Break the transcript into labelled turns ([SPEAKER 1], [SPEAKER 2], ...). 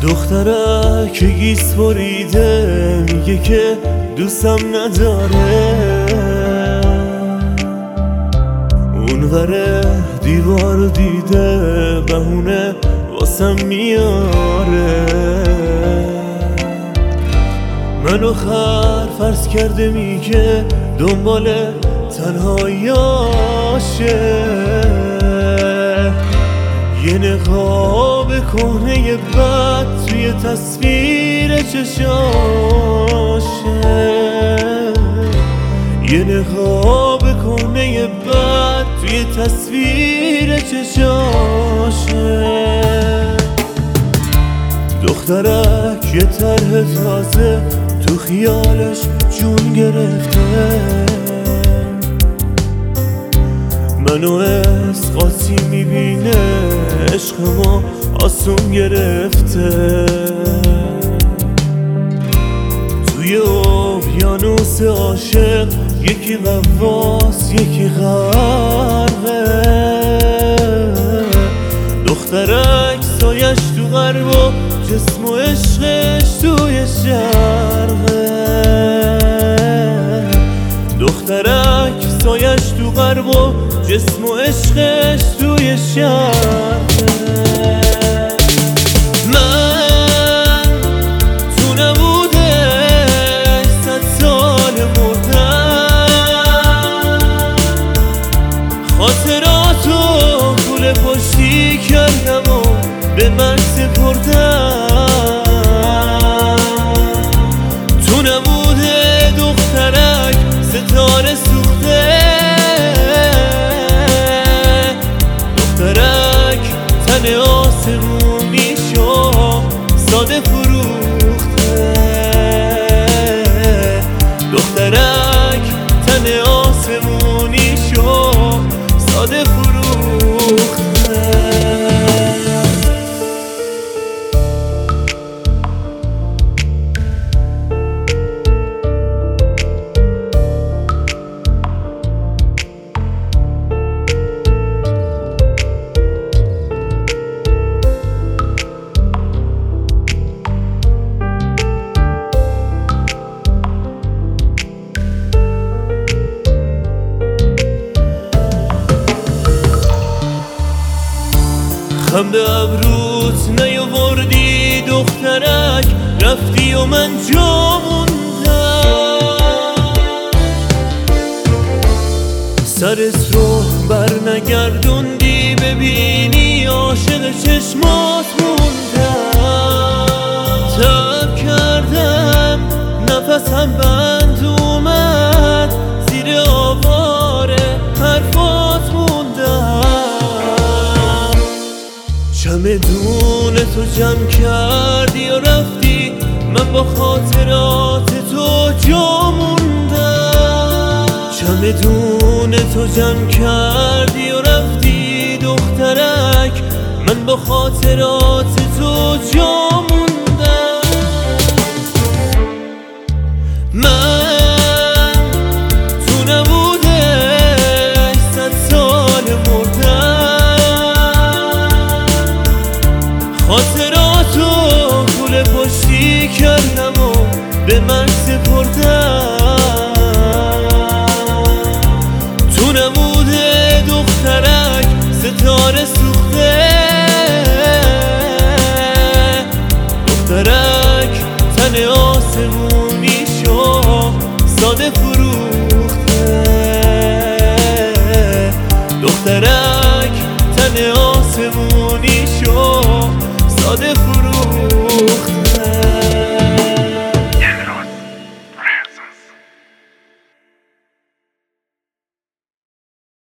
[SPEAKER 1] دختره که گیس بریده میگه که دوستم نداره، اونوره دیوار دیده بهونه واسم میاره. منو فرض کرده میگه دنبال تنهاییاشه، یه نقاب کهنه بد توی تصویر چشاشه، یه نقاب کهنه بد توی تصویر چشاشه. دخترک یه طرح تازه تو خیالش جون گرفته، منو اسقاطی میبینه عشق ما آسون گرفته. توی اقیانوس عاشق یکی غواص یکی غرقه، دخترک سایش تو غرب و جسم و عشقش توی شرقه، دخترک سایش تو غرب و جسم و عشقش توی شرقه. من تو نبودش 100 سال مردم، خاطراتو پول پشتی کردم و به من سپردم. تو نبوده دخترک ستاره سوخته، دخترک تن آسمونی شو ساده فروخته، دخترک تن آسمونی شو ساده فروخته. خنده ابروت نیاوردی دخترک، رفتی و من جا موندم. سرت رو بر نگردوندی ببینی عاشق چشمات موندم. تب کردم نفسم بند اومد زیر آواره حرفات موندم. چمدون تو جمع کردی و رفتی، من با خاطرات تو جا موندم. چمدون تو جمع کردی و رفتی دخترک، من با خاطرات تو جا موندم. من تو نبودش 100 سال مردم، خاطراتو پول پشتی کردم و به من سپردم. تو نبوده دخترک ستاره سوخته، دخترک تن آسمونی شو ساده فروخته، دخترک تن آسمونی شو ساده فروخته.